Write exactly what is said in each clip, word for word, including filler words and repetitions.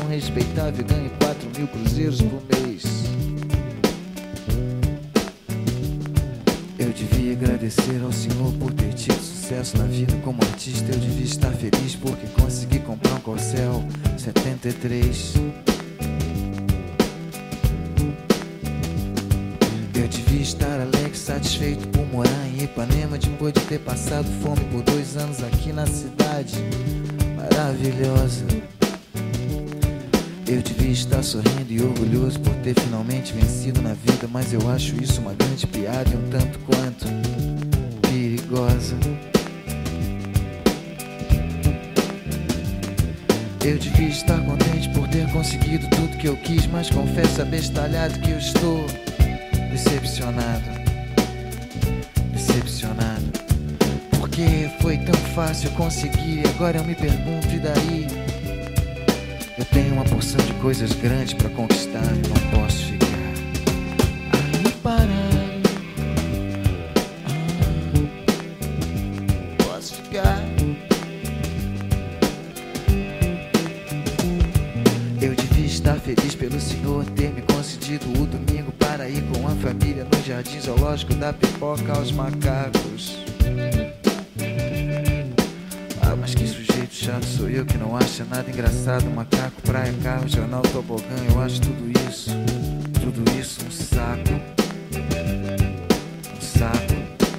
respeitável e ganhe quatro mil cruzeiros por mês. Eu devia agradecer ao Senhor por ter tido sucesso na vida como artista. Eu devia estar feliz porque consegui comprar um Corcel setenta e três. Eu devia estar alegre, satisfeito por morar em Ipanema, depois de ter passado fome por dois anos aqui na cidade maravilhosa. Eu devia estar sorrindo e orgulhoso por ter finalmente vencido na vida, mas eu acho isso uma grande piada e um tanto quanto perigosa. Eu devia estar contente por ter conseguido tudo que eu quis, mas confesso abestalhado que eu estou decepcionado. Decepcionado. Porque foi tão fácil conseguir e agora eu me pergunto, e daí? Eu tenho uma porção de coisas grandes pra conquistar e não posso ficar aí parado. Ah, posso ficar. Eu devia estar feliz pelo Senhor ter me concedido o domingo para ir com a família no jardim zoológico da pipoca aos macacos. Ah, mas que sujeito chato sou eu que não acha nada engraçado. Macaco, praia, carro, jornal, tobogã. Eu acho tudo isso, tudo isso um saco. Um saco.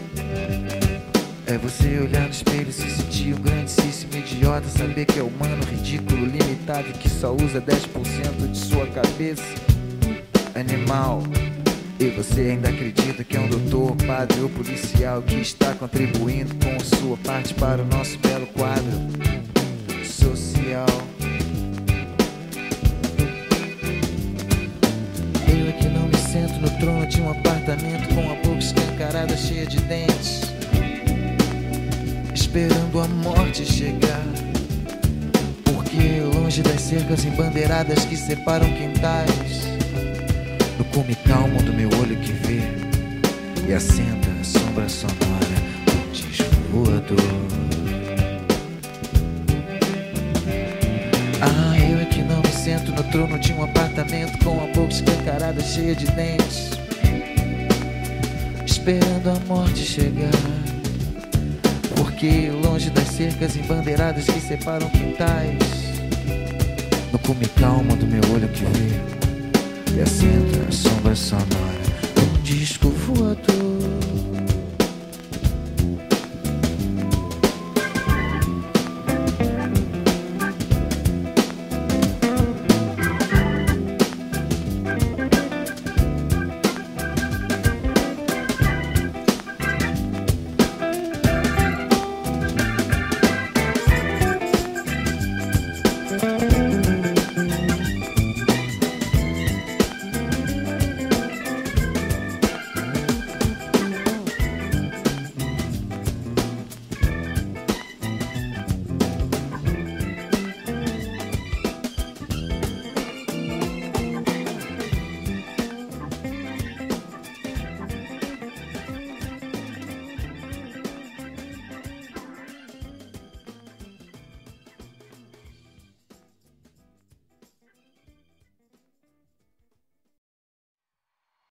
É você olhar no espelho e se sentir um grandíssimo idiota, saber que é humano, ridículo, limitado e que só usa dez por cento de sua cabeça. Animal. E você ainda acredita que é um doutor, padre ou policial que está contribuindo com sua parte para o nosso belo quadro social. Eu é que não me sento no trono de um apartamento com a boca escancarada cheia de dentes, esperando a morte chegar. Porque longe das cercas embandeiradas que separam quintais, no cume calmo do meu olho que vê e acenda a sombra sonora do disco voador. Ah, eu é que não me sento no trono de um apartamento com a boca escancarada cheia de dentes, esperando a morte chegar. Porque longe das cercas embandeiradas que separam quintais, no cume calmo do meu olho que vê e acenda a sombra sonora do disco